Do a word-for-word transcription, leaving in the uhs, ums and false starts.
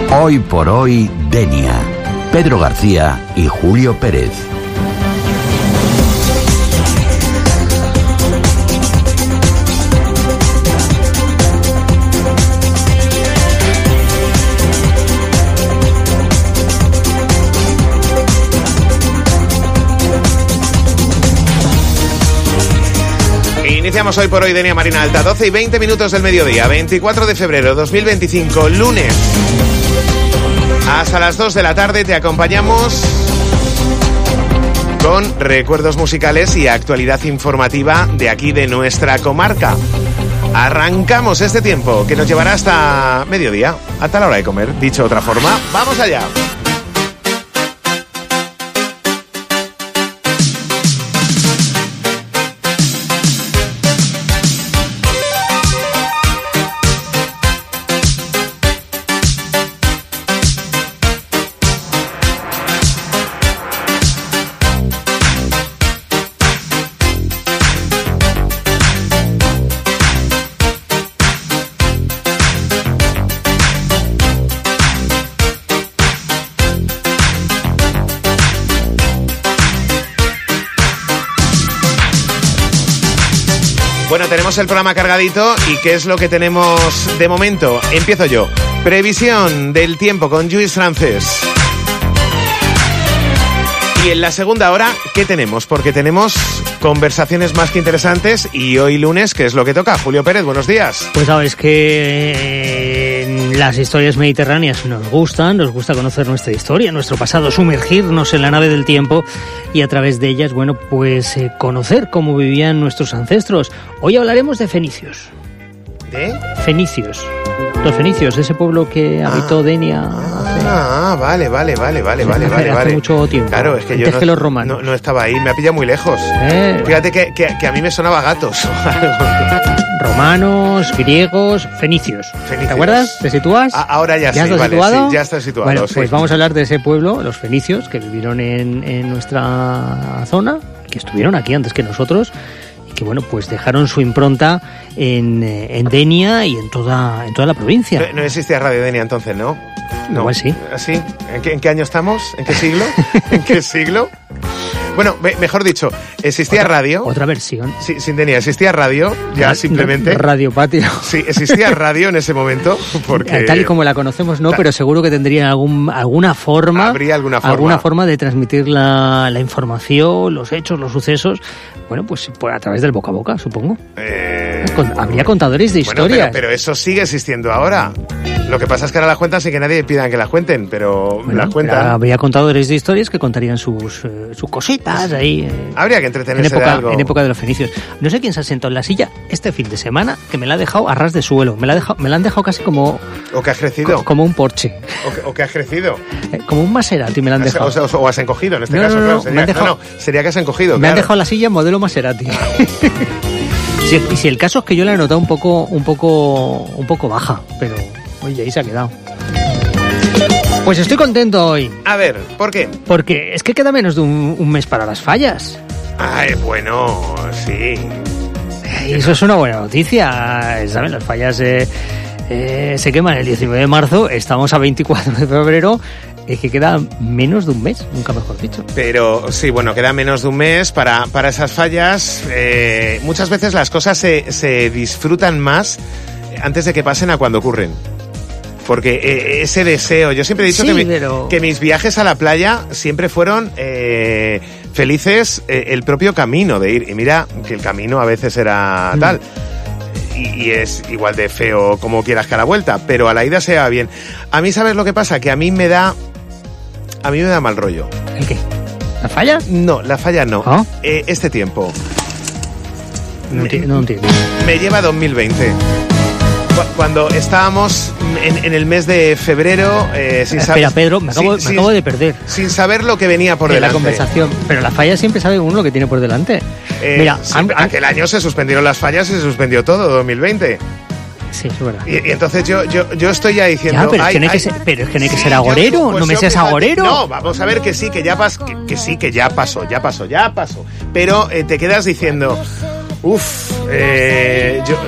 Hoy por hoy, Denia. Pedro García y Julio Pérez. Iniciamos hoy por hoy Denia Marina Alta, doce y veinte minutos del mediodía, veinticuatro de febrero dos mil veinticinco, lunes. Hasta las dos de la tarde te acompañamos con recuerdos musicales y actualidad informativa de aquí de nuestra comarca. Arrancamos este tiempo que nos llevará hasta mediodía, hasta la hora de comer, dicho de otra forma. ¡Vamos allá! Bueno, tenemos el programa cargadito y ¿qué es lo que tenemos de momento? Empiezo yo. Previsión del tiempo con Lluís Francés. Y en la segunda hora, ¿qué tenemos? Porque tenemos conversaciones más que interesantes y hoy lunes, ¿qué es lo que toca? Julio Pérez, buenos días. Pues sabes que eh, las historias mediterráneas nos gustan, nos gusta conocer nuestra historia, nuestro pasado, sumergirnos en la nave del tiempo y a través de ellas, bueno, pues eh, conocer cómo vivían nuestros ancestros. Hoy hablaremos de fenicios. ¿De? Fenicios. Los fenicios, ese pueblo que ah, habitó Denia. Ah, hace, vale, vale, vale, vale, vale, hace, vale. Hace vale. mucho tiempo. Claro, es que Antes yo no, que los romanos. No, no estaba ahí, me ha pillado muy lejos. Eh. Fíjate que, que, que a mí me sonaba gatos. Romanos, griegos, fenicios. Fenicios. ¿Te acuerdas? ¿Te sitúas? A, ahora ya, ¿Ya sí, estás vale, situado? Sí, ya está situado. Bueno, sí. pues vamos a hablar de ese pueblo, los fenicios, que vivieron en, en nuestra zona, que estuvieron aquí antes que nosotros, y que, bueno, pues dejaron su impronta en, en Denia y en toda, en toda la provincia. No, no existía Radio Denia entonces, ¿no? No. Igual sí. ¿Sí? ¿En qué, ¿En qué año estamos? ¿En qué siglo? ¿En qué siglo? Bueno, me, mejor dicho, existía otra, radio. Otra versión. Sí, sin Denia, existía radio, ya Ra- simplemente. Radio Patio. Sí, existía radio en ese momento, porque... Tal y como la conocemos, no, pero seguro que tendría algún, alguna forma... Habría alguna forma. Alguna forma de transmitir la, la información, los hechos, los sucesos, bueno, pues, pues a través del boca a boca, supongo. Eh... Con, habría contadores de bueno, historias. pero, pero eso sigue existiendo ahora. Lo que pasa es que ahora las cuentan sin que nadie pida que las cuenten, pero bueno, las cuentan. Habría contadores de historias que contarían sus, eh, sus cositas ahí. Eh, habría que entretenerse en época, de algo. En época de los fenicios. No sé quién se ha sentado en la silla este fin de semana que me la ha dejado a ras de suelo. Me la, ha dejado, me la han dejado casi como... O que has crecido. Co- como un Porsche. O que, o que has crecido. Eh, como un Maserati me la han dejado. O, sea, o has encogido, en este no, caso. no, no, claro, no, sería, me han dejado, no, no, sería que has encogido. Me claro. han dejado la silla modelo Maserati. Sí, y si el caso es que yo la he notado un poco, un poco, un poco baja, pero oye, ahí se ha quedado. Pues estoy contento hoy. A ver, ¿por qué? Porque es que queda menos de un, un mes para las fallas. Ay, bueno, sí. Y eso es una buena noticia, ¿saben? Las fallas eh, eh, se queman el diecinueve de marzo, estamos a veinticuatro de febrero. Es que queda menos de un mes, nunca mejor dicho. Pero sí, bueno, queda menos de un mes para, para esas fallas. Eh, muchas veces las cosas se, se disfrutan más antes de que pasen a cuando ocurren. Porque eh, ese deseo, yo siempre he dicho sí, que, mi, pero... que mis viajes a la playa siempre fueron eh, felices, eh, el propio camino de ir. Y mira que el camino a veces era mm. tal. Y, y es igual de feo como quieras que a la vuelta, pero a la ida se va bien. A mí, ¿sabes lo que pasa? Que a mí me da... A mí me da mal rollo. ¿El qué? ¿La falla? No, la falla no. ¿Ah? Eh, este tiempo. No, me, no entiendo. Me lleva dos mil veinte. Cuando estábamos en, en el mes de febrero, eh, sin saber... Espera, Pedro, me acabo, sin, me acabo de perder. Sin saber lo que venía por de delante. la conversación. Pero la falla siempre sabe uno lo que tiene por delante. Eh, Mira, sí, han, aquel han... año se suspendieron las fallas y se suspendió todo, dos mil veinte. Sí, es verdad. Y, y entonces yo, yo, yo estoy ya diciendo... Ya, pero, ay, es que no hay ay, que ser, pero es que no hay que sí, ser agorero, yo, pues no me yo, seas fíjate, agorero. No, vamos a ver que sí, que ya, pas, que, que sí, que ya pasó, ya pasó, ya pasó. Pero eh, te quedas diciendo... Uf, eh, yo,